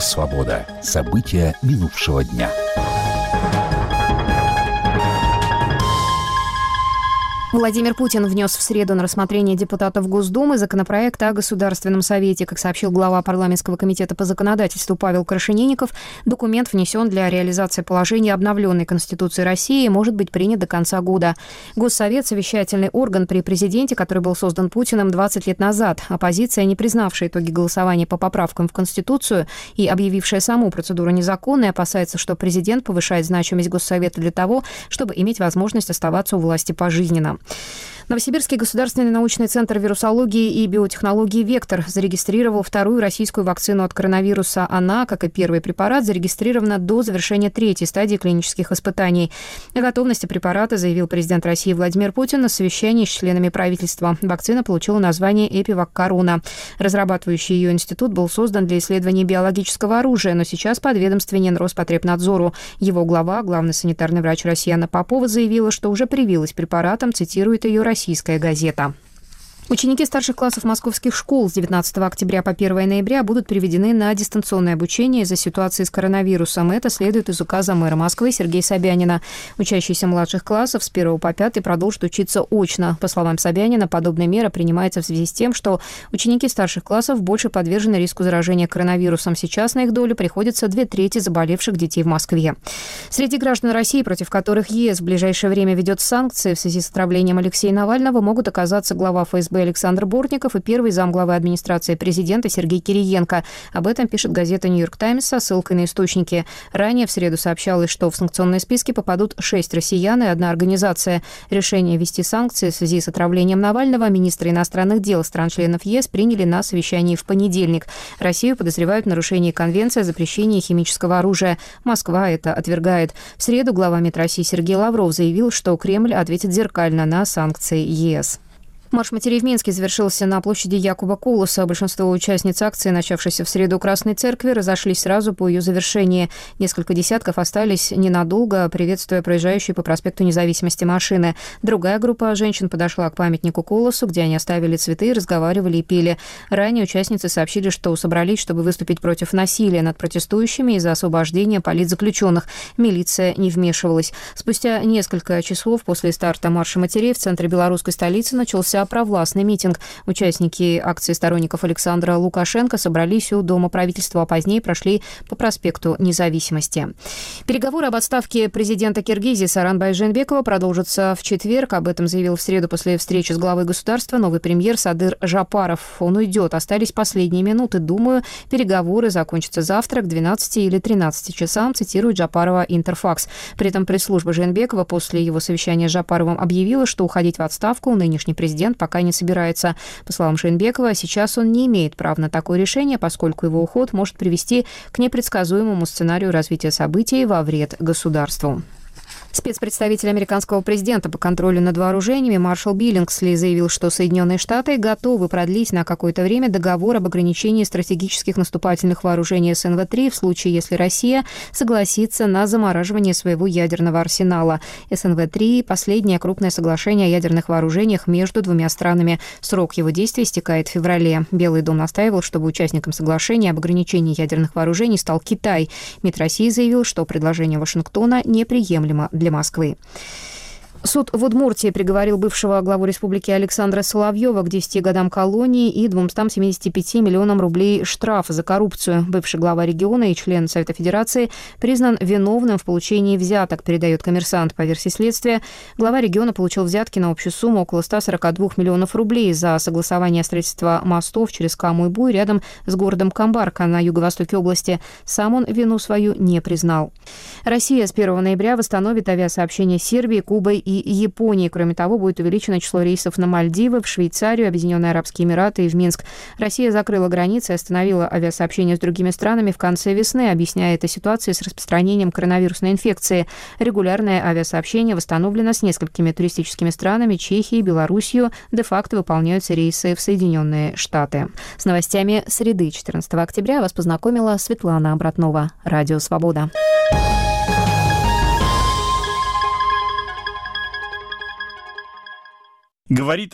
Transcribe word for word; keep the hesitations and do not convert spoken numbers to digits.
«Свобода». События минувшего дня. Владимир Путин внес в среду на рассмотрение депутатов Госдумы законопроект о Государственном совете. Как сообщил глава парламентского комитета по законодательству Павел Крашенинников, документ внесен для реализации положений обновленной Конституции России и может быть принят до конца года. Госсовет – совещательный орган при президенте, который был создан Путиным двадцать лет назад. Оппозиция, не признавшая итоги голосования по поправкам в Конституцию и объявившая саму процедуру незаконной, опасается, что президент повышает значимость Госсовета для того, чтобы иметь возможность оставаться у власти пожизненно. Новосибирский государственный научный центр вирусологии и биотехнологии «Вектор» зарегистрировал вторую российскую вакцину от коронавируса. Она, как и первый препарат, зарегистрирована до завершения третьей стадии клинических испытаний. О готовности препарата заявил президент России Владимир Путин на совещании с членами правительства. Вакцина получила название «Эпивак Корона». Разрабатывающий ее институт был создан для исследования биологического оружия, но сейчас подведомственен Роспотребнадзору. Его глава, главный санитарный врач России Анна Попова, заявила, что уже привилась препаратом, цитирует ее «Российская газета». Ученики старших классов московских школ с девятнадцатого октября по первое ноября будут переведены на дистанционное обучение из-за ситуации с коронавирусом. Это следует из указа мэра Москвы Сергея Собянина. Учащиеся младших классов с первого по пятый продолжат учиться очно. По словам Собянина, подобная мера принимается в связи с тем, что ученики старших классов больше подвержены риску заражения коронавирусом. Сейчас на их долю приходится две трети заболевших детей в Москве. Среди граждан России, против которых ЕС в ближайшее время ведет санкции в связи с отравлением Алексея Навального, могут оказаться глава эф эс бэ Александр Бортников и первый замглавы администрации президента Сергей Кириенко. Об этом пишет газета «Нью-Йорк Таймс» со ссылкой на источники. Ранее в среду сообщалось, что в санкционные списки попадут шесть россиян и одна организация. Решение ввести санкции в связи с отравлением Навального министры иностранных дел стран-членов ЕС приняли на совещании в понедельник. Россию подозревают в нарушении Конвенции о запрещении химического оружия. Москва это отвергает. В среду глава МИД России Сергей Лавров заявил, что Кремль ответит зеркально на санкции ЕС. Марш матерей в Минске завершился на площади Якуба Колоса. Большинство участниц акции, начавшейся в среду у Красной Церкви, разошлись сразу по ее завершении. Несколько десятков остались ненадолго, приветствуя проезжающие по проспекту Независимости машины. Другая группа женщин подошла к памятнику Колосу, где они оставили цветы, разговаривали и пели. Ранее участницы сообщили, что собрались, чтобы выступить против насилия над протестующими и за освобождение политзаключенных. Милиция не вмешивалась. Спустя несколько часов после старта марша матерей в центре белорусской столицы начался провластный митинг. Участники акции сторонников Александра Лукашенко собрались у Дома правительства, а позднее прошли по проспекту Независимости. Переговоры об отставке президента Киргизии Сооронбая Жээнбекова продолжатся в четверг. Об этом заявил в среду после встречи с главой государства новый премьер Садыр Жапаров. Он уйдет. Остались последние минуты. Думаю, переговоры закончатся завтра к двенадцати или тринадцати часам, цитирует Жапарова Интерфакс. При этом пресс-служба Жээнбекова после его совещания с Жапаровым объявила, что уходить в отставку нынешний президент пока не собирается. По словам Жээнбекова, сейчас он не имеет права на такое решение, поскольку его уход может привести к непредсказуемому сценарию развития событий во вред государству. Спецпредставитель американского президента по контролю над вооружениями маршал Биллингсли заявил, что Соединенные Штаты готовы продлить на какое-то время договор об ограничении стратегических наступательных вооружений эс эн вэ три в случае, если Россия согласится на замораживание своего ядерного арсенала. эс эн вэ три – последнее крупное соглашение о ядерных вооружениях между двумя странами. Срок его действия истекает в феврале. Белый дом настаивал, чтобы участником соглашения об ограничении ядерных вооружений стал Китай. МИД России заявил, что предложение Вашингтона неприемлемо для Москвы. Суд в Удмуртии приговорил бывшего главу республики Александра Соловьева к десяти годам колонии и двумстам семидесяти пяти миллионам рублей штрафа за коррупцию. Бывший глава региона и член Совета Федерации признан виновным в получении взяток, передает «Коммерсант». По версии следствия, глава региона получил взятки на общую сумму около ста сорока двух миллионов рублей за согласование строительства мостов через Каму и Буй рядом с городом Камбарка на юго-востоке области. Сам он вину свою не признал. Россия с первого ноября восстановит авиасообщение с Сербией, Кубой и Японии. Кроме того, будет увеличено число рейсов на Мальдивы, в Швейцарию, Объединенные Арабские Эмираты и в Минск. Россия закрыла границы и остановила авиасообщение с другими странами в конце весны, объясняя это ситуацией с распространением коронавирусной инфекции. Регулярное авиасообщение восстановлено с несколькими туристическими странами, Чехией, Белоруссией. Де-факто выполняются рейсы в Соединенные Штаты. С новостями среды четырнадцатого октября вас познакомила Светлана Обратнова. Радио «Свобода». Говорит